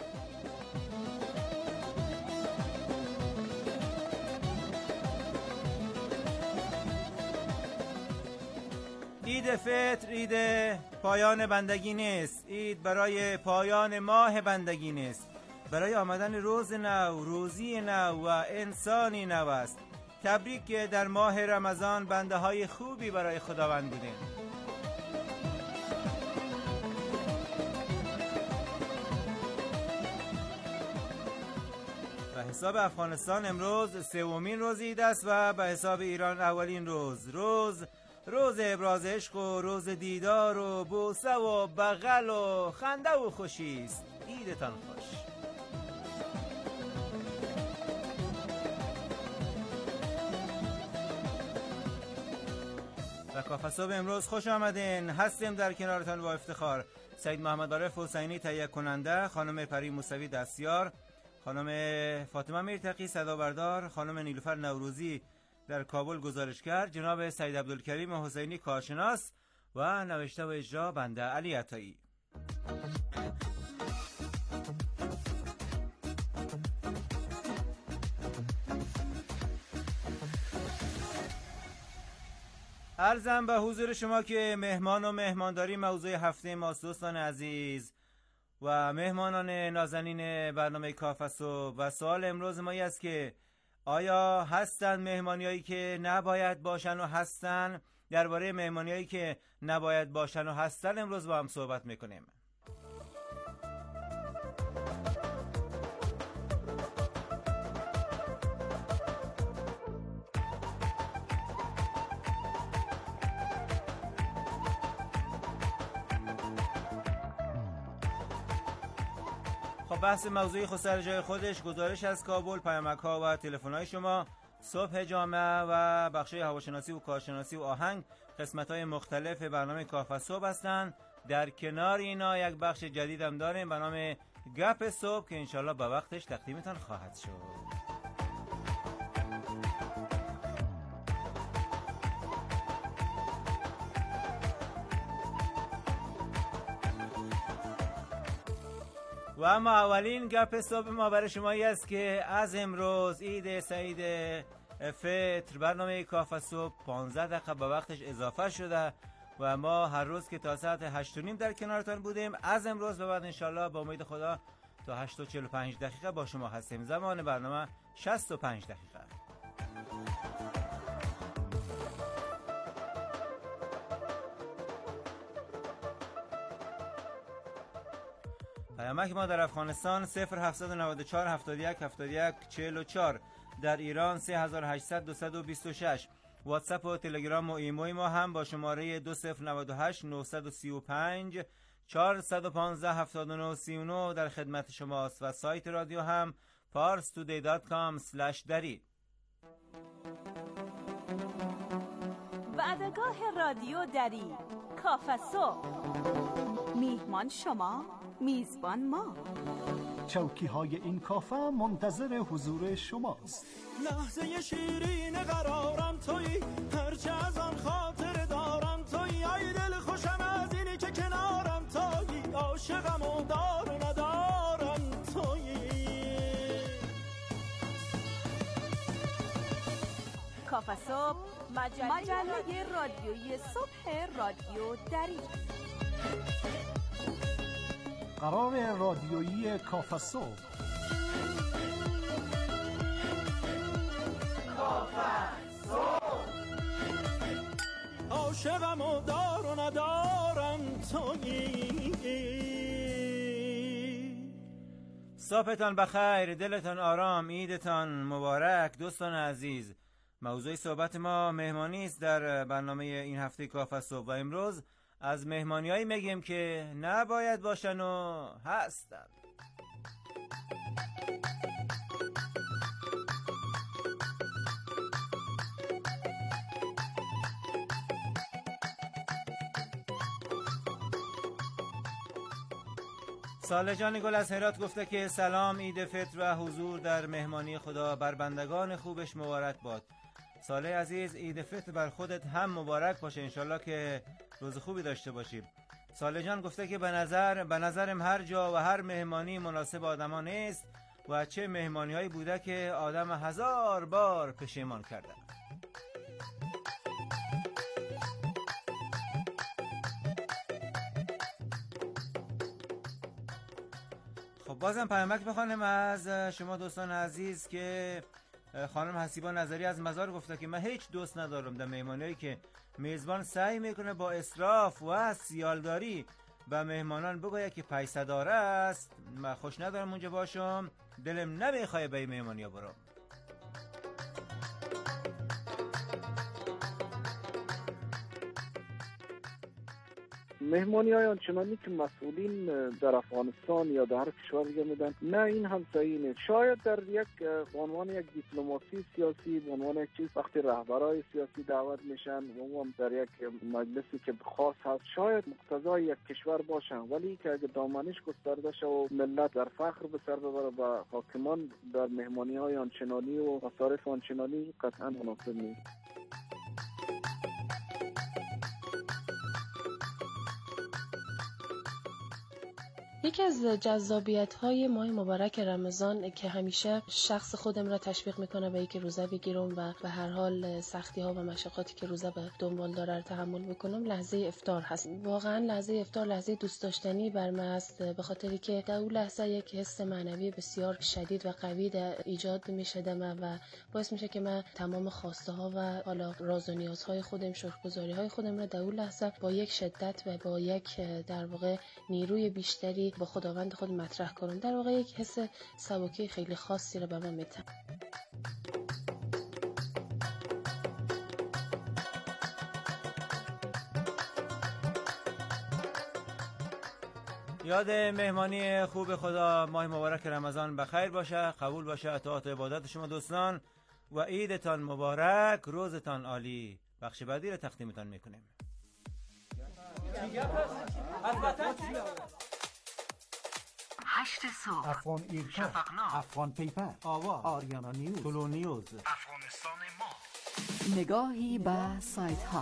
[SPEAKER 18] عید فطر عید پایان بندگی نیست، عید برای پایان ماه بندگی نیست، برای آمدن روز نو، روزی نو و انسانی نو است. تبریک که در ماه رمضان بنده های خوبی برای خداوند بودیم. به حساب افغانستان امروز سومین روز عید است و به حساب ایران اولین روز. روز روز ابراز عشق و روز دیدار و بوسه و بغل و خنده و خوشی است. عیدتان خوش. و کافه صبح امروز خوش آمدین. هستیم در کنارتان با افتخار. سید محمد عارف حسینی تهیه کننده، خانم پری موسوی دستیار، خانم فاطمه میرتقی صدابردار، خانم نیلوفر نوروزی در کابل گزارشگر، جناب سید عبدالکریم حسینی کارشناس و نوشته و اجرا بنده علی عطایی. عرضم به حضور شما که مهمان و مهمانداری موضوع هفته ماست دوستان عزیز و مهمانان نازنین برنامه کافه صبح. و سوال امروز ما است که آیا هستن مهمانیایی که نباید باشن و هستن؟ درباره مهمانیایی که نباید باشن و هستن امروز با هم صحبت میکنیم. خب بحث موضوعی خود سر جای خودش، گزارش از کابل، پیامک ها و تلفن های شما، صبح جامعه و بخش هواشناسی و کارشناسی و آهنگ قسمت های مختلف برنامه کافه صبح هستند. در کنار اینا یک بخش جدید هم داریم به نام گپ صبح که انشالله به وقتش تقدیمتان خواهد شد. و اما اولین گپ صبح ما برای شما است که از امروز عید سعید فطر برنامه کافه صبح پانزده دقیقه به وقتش اضافه شده و ما هر روز که تا ساعت هشت و نیم در کنارتان بودیم، از امروز به بعد انشالله با امید خدا تا هشت و چهل و پنج دقیقه با شما هستیم. زمان برنامه شصت و پنج دقیقه. پیامک ما در افغانستان صفر هفتصد و نود و چهار هفتاد و یک هفتاد و یک چهل و چهار، در ایران سه هزار و هشتصد دویست و بیست و شش. واتساپ و تلگرام و ایموی ما هم با شماره دو صفر نود و هشت نهصد و سی و پنج چهارصد و پانزده هفتاد و نه سی و نه در خدمت شماست و سایت رادیو هم پارس تودی دات کام اسلش دری.
[SPEAKER 12] وعدگاه رادیو دری، کافه صبح. میهمان شما، میزبان ما.
[SPEAKER 17] چوکی های این کافه منتظر حضور شماست.
[SPEAKER 11] لحظه شیرین قرارم تویی، هرچه از آن خاطر دارم تویی. ای دل خوشم از اینی که کنارم تویی، عاشقم و دار و ندارم تویی.
[SPEAKER 12] کافه صبح، مجله, مجله رادیویی صبح رادیو دری.
[SPEAKER 17] قرار رادیویی کافه صبح.
[SPEAKER 11] کافه صبح. عاشقم و دار و ندارم تویی.
[SPEAKER 18] صبحتان بخیر، دلتان آرام، عیدتان مبارک دوستان عزیز. موضوع صحبت ما مهمانی است در برنامه این هفته کافه صبح و امروز از مهمانیایی میگیم که نباید باشن و هستن. ساله جان گل از هرات گفته که سلام، عید فطر و حضور در مهمانی خدا بر بندگان خوبش مبارک باد. ساله عزیز، عید فطر بر خودت هم مبارک باشه، انشالله که روز خوبی داشته باشیم. ساله جان گفته که به نظر به نظرم هر جا و هر مهمانی مناسب آدما نیست و چه مهمانی هایی بوده که آدم هزار بار پشیمان کرده. خب بازم پیامک بخوانم از شما دوستان عزیز که خانم حسیبا نظری از مزار گفته که من هیچ دوست ندارم در مهمانیایی که میزبان سعی میکنه با اسراف و سیالداری به مهمانان بگوید که پیسه داره است. من خوش ندارم اونجا باشم، دلم نمیخواد به این مهمانیا برم.
[SPEAKER 19] مهمانی های آنچنانی که مسئولین در افغانستان یا در هر کشور دیگه میدن، نه این هم صحیح نیست. شاید در یک عنوان یک دیپلماسی سیاسی، به عنوان یک چیز وقتی رهبرای سیاسی دعوت میشن و هم در یک مجلسی که خاص هست، شاید مقتضای یک کشور باشن، ولی که اگه دامنش گسترده شه و ملت در فخر به سر ببره و حاکمان در مهمانی های آنچنانی و مصارف آنچنانی، قطعا مناسب نیست.
[SPEAKER 20] یکی از جذابیت‌های ماه مبارک رمضان که همیشه شخص خودم را تشویق میکنه به اینکه روزه بگیرم و به هر حال سختی‌ها و مشقاتی که روزه به دنبال داره رو تحمل بکنم، لحظه افطار هست. واقعا لحظه افطار لحظه دوست داشتنی بر من است، به خاطری که در اون لحظه یک حس معنوی بسیار شدید و قوی ایجاد میشه در من و باعث میشه که من تمام خواسته ها و حالا راز و نیازهای خودم، شکرگزاری های خودم را در اون لحظه با یک شدت و با یک در واقع نیروی بیشتری با خداوند خود مطرح کنم. در واقع یک حس سبکی خیلی خاصی را به من میده.
[SPEAKER 18] یاد مهمانی خوب خدا، ماه مبارک رمضان بخیر باشه، قبول باشه اطاعت و عبادت شما دوستان و عیدتان مبارک، روزتان عالی. بخش بعدی رو تقدیمتان میکنیم.
[SPEAKER 21] هشت صبح،
[SPEAKER 17] افغان ایرکا،
[SPEAKER 21] شفقنامه،
[SPEAKER 17] افغان پیپر،
[SPEAKER 21] آواز،
[SPEAKER 17] آریانا نیوز، تولو نیوز،
[SPEAKER 21] افغانستان ما. نگاهی به سایت ها.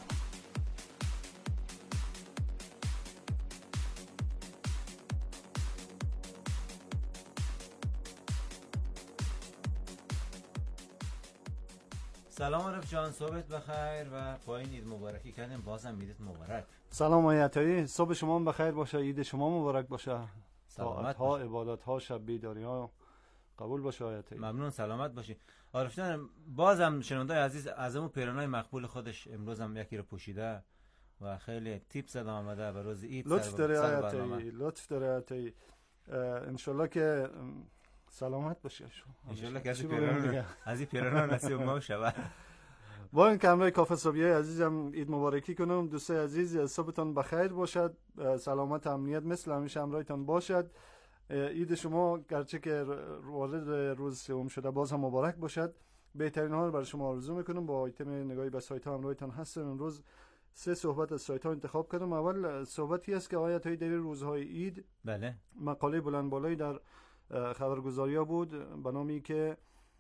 [SPEAKER 18] سلام عرف جان، صبحت بخیر و پایین عید مبارکی کردیم. بازم عیدت مبارک.
[SPEAKER 22] سلام آیتایی، صبح شما بخیر باشه، عید شما مبارک باشه،
[SPEAKER 18] سلامت
[SPEAKER 22] ها، عبادت ها، شب بیداری ها قبول باشه آیتایی.
[SPEAKER 18] ممنون، سلامت باشی. عارف جان، بازم شنونده عزیز از اون پیرانای مقبول خودش امروز هم یکی رو پوشیده و خیلی تیپ زده آمده به روز عید.
[SPEAKER 22] لطف داره آیتایی، لطف داره آیتایی. ان شاء الله که سلامت باشی.
[SPEAKER 18] ان شاء الله که از پیرانا از پیرانا نصیب ما شود.
[SPEAKER 22] با این کامرای کافه صبحیه عزیزم عید مبارکی کنم. دوستای عزیز صبحتون بخیر باشد، سلامت امنیت مثل همیشه همراهتان باشد. عید شما گرچه که وارد روز سوم شده باز هم مبارک باشد. بهترین ها رو برای شما آرزو میکنم. با آیتم نگاهی به سایت ها همراهتان هستم. امروز سه صحبت از سایت ها انتخاب کردم. اول صحبتی است که آیت های در روزهای عید،
[SPEAKER 18] بله،
[SPEAKER 22] مقاله بلند بالایی در خبرگزاری ها بود به نامی که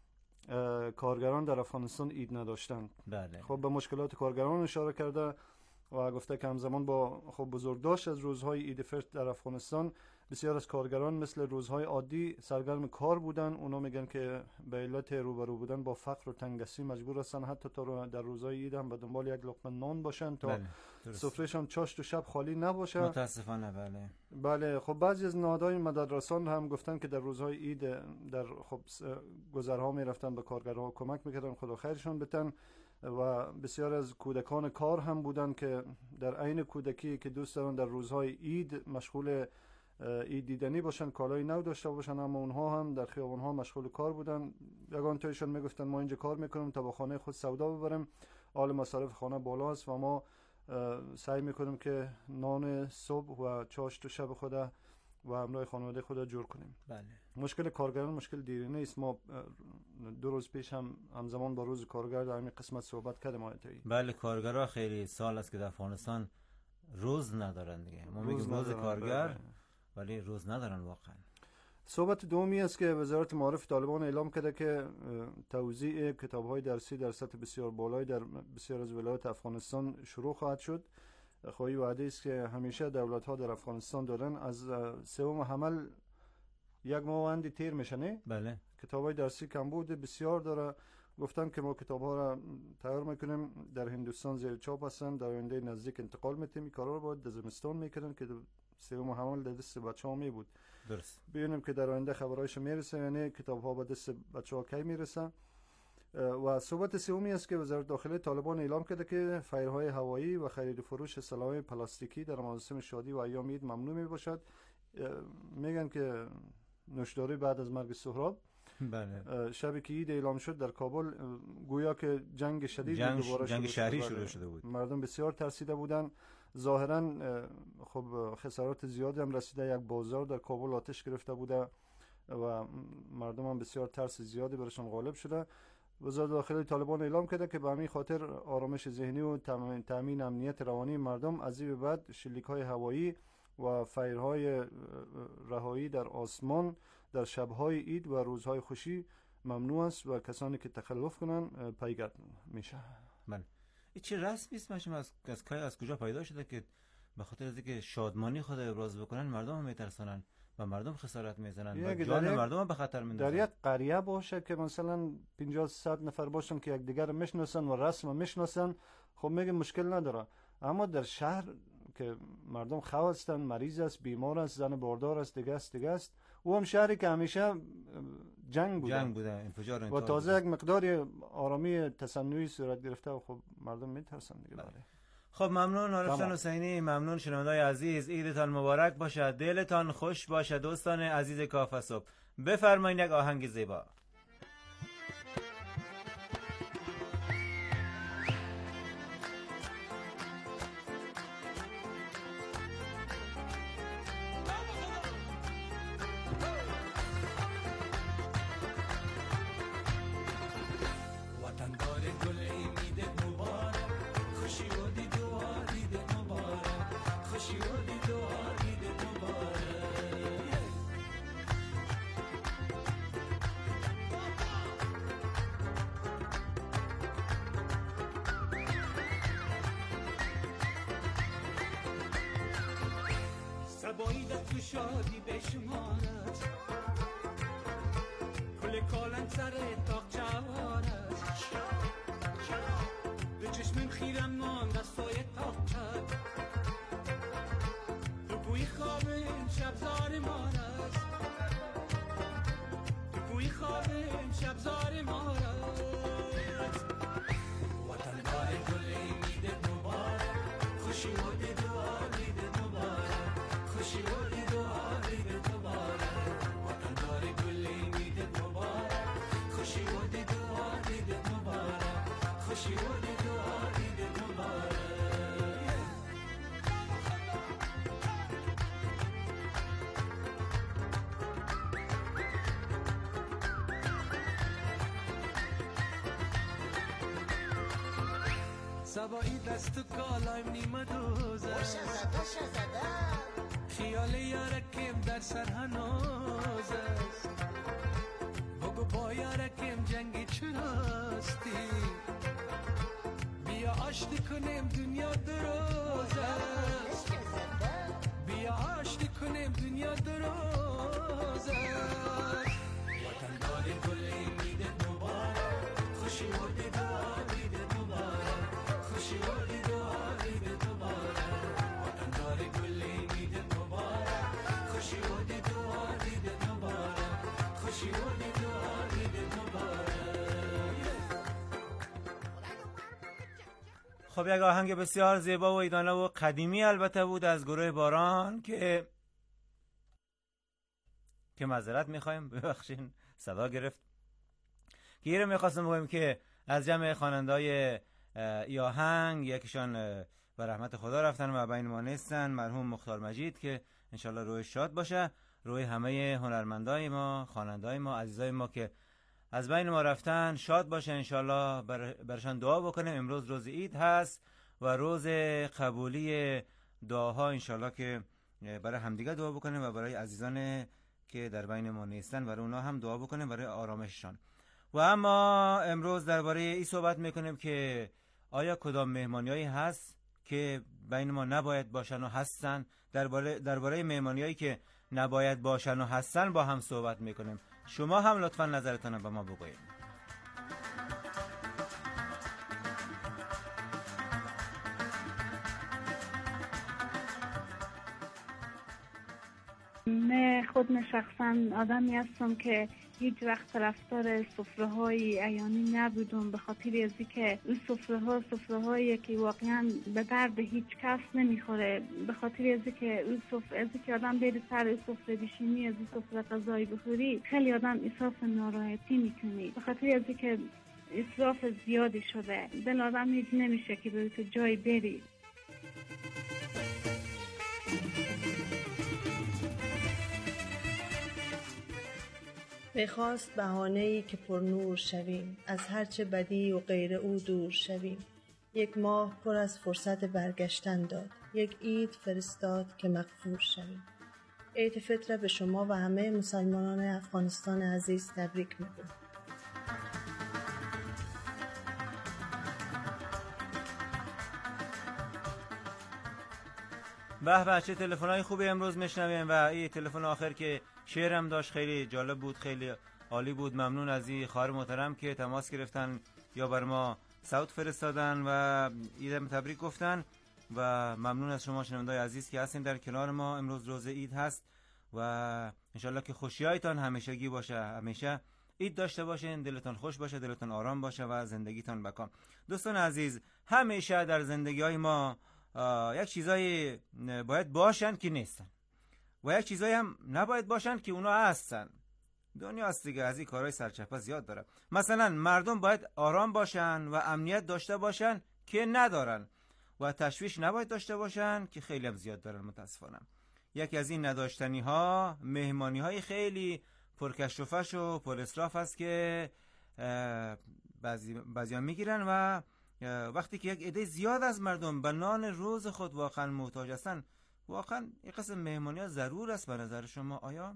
[SPEAKER 22] کارگران در افغانستان عید نداشتند.
[SPEAKER 18] بله.
[SPEAKER 22] خب به مشکلات کارگران اشاره کرده و گفته که همزمان با خب بزرگداشت از روزهای عید فطر در افغانستان، بسیار از کارگران مثل روزهای عادی سرگرم کار بودن. اونا میگن که به علت روبرو بودن با فقر و تنگدستی مجبور هستن حتی تا در روزهای عید هم به دنبال یک لقمه نان باشن تا
[SPEAKER 18] بله.
[SPEAKER 22] سفرهشان چاشت و شب خالی نباشه.
[SPEAKER 18] متاسفانه بله.
[SPEAKER 22] بله. خب بعضی از نهادهای مددرسان هم گفتن که در روزهای عید در خب گذرها میرفتن به کارگرها کمک میکردن، خدا خیرشان بتن. و بسیار از کودکان کار هم بودن که در عین کودکی که دوست دارن در روزهای عید مشغول عید دیدنی باشن، کالای نو داشته باشن، اما اونها هم در خیابان‌ها مشغول کار بودن. یگان تایشون میگفتن ما اینجا کار میکنیم تا با خانه خود سودا ببریم، حال مصارف خانه بالاست و ما سعی میکنیم که نان صبح و چاشت و شب خود و همراه خانواده خود جور کنیم.
[SPEAKER 18] بله.
[SPEAKER 22] مشکل کارگران مشکل دیرینه است. ما دو روز پیش هم همزمان با روز کارگر در همین قسمت صحبت کردیم آیتایی.
[SPEAKER 18] بله، کارگرها خیلی سال است که در افغانستان روز ندارن دیگه. ما میگیم روز کارگر بله. ولی روز ندارن واقعا.
[SPEAKER 22] صحبت دومی است که وزارت معارف طالبان اعلام کرده که توزیع کتاب‌های درسی در سطح بسیار بالایی در بسیار از ولایات افغانستان شروع خواهد شد. خواهی وعده است که همیشه دولت‌ها در افغانستان دارن. از سوم حمل یک ماه اندی تیر میشنه.
[SPEAKER 18] بله.
[SPEAKER 22] کتاب‌های درسی کمبود بسیار داره. گفتن که ما کتاب‌ها را تیار میکنیم، در هندوستان زیر چاپ هستن، در آینده نزدیک انتقال میتیم. این کارا رو باید در زمستان میکردن که سوم حمل در دست بچه‌ها می بود.
[SPEAKER 18] درست.
[SPEAKER 22] ببینیم که در آینده خبرایش میرسه، یعنی کتاب‌ها به دست بچه‌ها کی میرسه. و صحبت سومی است که وزارت داخله طالبان اعلام کرده که فیرهای هوایی و خرید و فروش سلاح پلاستیکی در مراسم شادی و ایام عید ممنوع می باشد. میگن که نوشداری بعد از مرگ سهراب،
[SPEAKER 18] بله،
[SPEAKER 22] شبی که عید اعلام شد در کابل گویا که جنگ شدید
[SPEAKER 18] جنگ
[SPEAKER 22] دوباره
[SPEAKER 18] جنگ
[SPEAKER 22] شروع
[SPEAKER 18] شهری
[SPEAKER 22] شد.
[SPEAKER 18] شروع شده بود.
[SPEAKER 22] مردم بسیار ترسیده بودن. ظاهرا خب خسارات زیادی هم رسیده. یک بازار در کابل آتش گرفته بوده و مردم هم بسیار ترس زیادی برشان غالب شده. وزارت داخله طالبان اعلام کرده که به همین خاطر آرامش ذهنی و تامین امنیت روانی مردم از این به بعد شلیک‌های هوایی و فیرهای رهایی در آسمان در شب‌های عید و روزهای خوشی ممنوع است و کسانی که تخلف کنن پیگرد میشه.
[SPEAKER 18] من این چه رسمی است؟ ماشم از از از کجا پیدا شده که به خاطر از اینکه شادمانی خود ابراز بکنن مردم هم میترسونن و مردم خسارت میزنن و جان مردم هم به خطر میندازن.
[SPEAKER 22] در یک قریه باشه که مثلا پنجاه صد نفر باشن که یکدیگر رو میشناسن و رسم میشناسن، خب میگه مشکل نداره. اما در شهر که مردم خو هستن، مریض است، بیمار است، زن باردار است، دیگه است دیگه است، او هم شهری که همیشه جنگ بوده
[SPEAKER 18] جنگ بوده انفجار
[SPEAKER 22] و تازه یک مقداری آرامی تصنعی صورت گرفته و خب مردم میترسن دیگه. بله.
[SPEAKER 18] خب ممنون عارف حسینی، ممنون شنوندای عزیز، عیدتان مبارک باشد، دلتان خوش باشد دوستان عزیز کافه صبح. بفرمایید یک آهنگ زیبا.
[SPEAKER 9] سباییدت تو شادی بشمارد، کل کالن سر تاق جوارد، به چشمم خیرم ماند از سای تاق چد، تو گوی خوابم شبزار مارد، تو گوی خوابم شبزار مارد. وطن دار گل میده مبارک، خوشی مده دعا میده مبارک، خوشی مده دعا میده مبارک. وطن دار گل میده مبارک، خوشی مده دعا میده مبارک، خوشی مده دعا میده مبارک. سبایی دست و کالایم نیمه دوزه،
[SPEAKER 2] باشه زده باشه زده،
[SPEAKER 9] خیال یارکیم در سر هنوز است، بگو با یارکیم جنگی چراستی، بیا آشتی کنیم دنیا دروز است، بیا آشتی کنیم دنیا دروز است. وطن دار گلی میده مبارک، خوشی مردی دعا میده مبارک، خوشی مردی دعا میده مبارک. وطن دار گلی میده مبارک، خوشی مردی دعا میده مبارک، خوشی مردی دعا میده مبارک.
[SPEAKER 18] خب یک آهنگ بسیار زیبا و ایدانه و قدیمی البته بود از گروه باران که که معذرت میخوایم، ببخشین صدا گرفت، که این رو میخواستم بگویم که از جمع خواننده‌های ای آهنگ یکیشان به رحمت خدا رفتن و بین ما نیستن، مرحوم مختار مجید که انشالله روح شاد باشه، روح همه هنرمندای ما، خواننده‌های ما، عزیزای ما که از بین ما رفتن شاد باشه انشالله. بر برشان دعا بکنیم. امروز روز عید هست و روز قبولی دعاها انشالله که برای همدیگه دعا بکنیم و برای عزیزان که در بین ما نیستن برای اونا هم دعا بکنیم برای آرامششان. و اما امروز درباره این صحبت میکنیم که آیا کدام مهمانیایی هست که بین ما نباید باشن و هستن. درباره درباره مهمانیایی که نباید باشن و هستن با هم صحبت میکنیم. شما هم لطفا نظرتون رو به ما بگویید.
[SPEAKER 5] من خود من شخصا آدمی هستم که هیچ وقت طرفدار سفره های عیانی نبودم، به خاطر از اینکه این سفره ها سفره هایی که واقعا به درد هیچ کس نمیخوره، به خاطر از اینکه این سفره از اینکه آدم بره سر این سفره بشینی، از این سفره غذایی بخوری، خیلی آدم احساس ناراحتی میکنی، به خاطر از اینکه اسراف زیادی شده، دل آدم هیچ نمیشه که به تو جای بری.
[SPEAKER 23] میخواست بهانه‌ای که پر نور شویم، از هرچه بدی و غیر او دور شویم. یک ماه پر از فرصت برگشتن داد، یک عید فرستاد که مغفور شویم. عید فطر به شما و همه مسلمانان افغانستان عزیز تبریک میگم.
[SPEAKER 18] به به چه تلفن‌های خوبی امروز میشنویم و این تلفن آخر که شعرم داشت خیلی جالب بود، خیلی عالی بود. ممنون از این خواهر محترم که تماس گرفتن یا بر ما صوت فرستادن و عید تبریک گفتن و ممنون از شما شنونده‌های عزیز که هستین در کنار ما. امروز روز عید هست و انشالله که خوشیایتان همیشگی باشه، همیشه عید داشته باشین، دلتان خوش باشه، دلتان آرام باشه و زندگیتان بکام. دوستان عزیز، همیشه در زندگی‌های ما یک چیزایی باید باشن که نیستن و یک چیزایی هم نباید باشن که اونا هستن. دنیا است دیگه، از این کارهای سرچپه زیاد داره. مثلا مردم باید آرام باشن و امنیت داشته باشن که ندارن و تشویش نباید داشته باشن که خیلی هم زیاد دارن متاسفانه. یکی از این نداشتنی ها مهمانی های خیلی پرکش و فش و پر اسراف است که بعضی بعضیان میگیرن و وقتی که یک عده زیاد از مردم به نان روز خود واقعا محتاج هستن، واقعا این قسم مهمانی ها ضرور است به نظر شما؟ آیا؟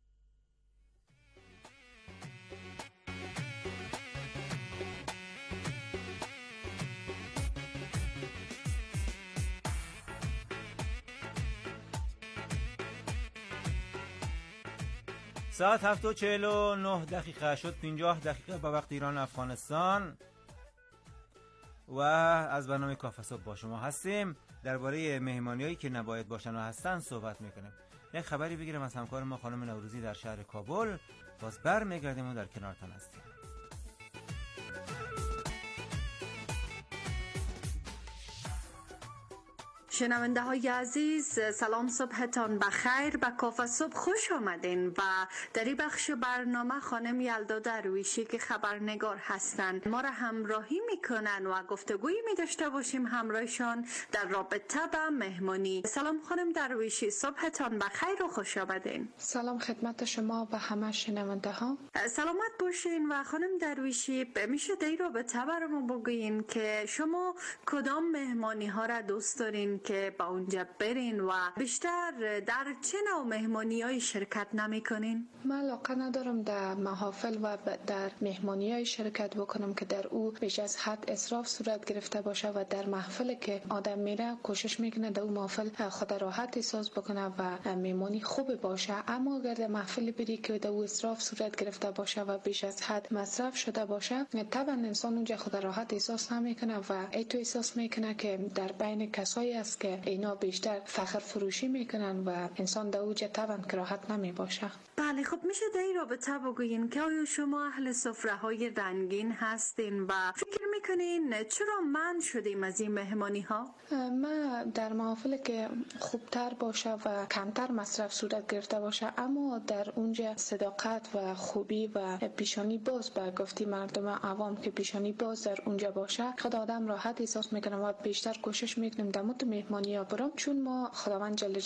[SPEAKER 18] ساعت هفت و چهل و نه دقیقه شد، پنجاه دقیقه به وقت ایران افغانستان و از برنامه کافه صبح با شما هستیم. درباره مهمانیایی که نباید باشن و هستن صحبت میکنیم. یک خبری بگیرم از همکار ما خانم نوروزی در شهر کابل، باز بر میگردیم و در کنارتان هستیم.
[SPEAKER 1] شنونده های عزیز، سلام صبحتان بخیر، به کافه صبح خوش آمدین و در این بخش برنامه خانم یلدا درویشی که خبرنگار هستند ما را همراهی میکنن و گفتگویی می داشته باشیم همراهشان در رابطه به مهمانی. سلام خانم درویشی، صبحتان بخیر و خوش آمدین.
[SPEAKER 20] سلام خدمت شما و همه شنونده ها.
[SPEAKER 1] سلامت باشین. و خانم درویشی میشه در این رابطه برامون بگوین که شما کدام مهمانی ها را دوست دارین که با اونجا برین و بیشتر در چه نوع مهمانی های شرکت نمی کنین؟
[SPEAKER 20] من علاقه ندارم در محافل و در مهمانی های شرکت بکنم که در او بیش از حد اسراف صورت گرفته باشه و در محفل که آدم میره کوشش میکنه در اون محفل خود راحت احساس بکنه و مهمانی خوب باشه. اما اگر در محفل بری که در او اسراف صورت گرفته باشه و بیش از حد مصرف شده باشه، طبعا انسان اونجا خود راحت احساس نمیکنه و ای تو احساس میکنه که در بین کسایی است که اینا بیشتر فخر فروشی میکنن و انسان در اوج طبعا راحت نمی باشه.
[SPEAKER 1] بله، خب میشه در این رابطه بگوین که آیا شما اهل سفره های رنگین هستین و فکر میکنین چرا منع شدیم از این مهمانی ها؟
[SPEAKER 20] من در محافل که خوبتر باشه و کمتر مصرف صورت گرفته باشه اما در اونجا صداقت و خوبی و پیشانی باز به گفتی مردم عوام که پیشانی باز در اونجا باشه، خود آدم راحت احساس میکنه و بیشتر کوشش میکنیم در مورد مهمانی ها برام، چون ما خداوند جل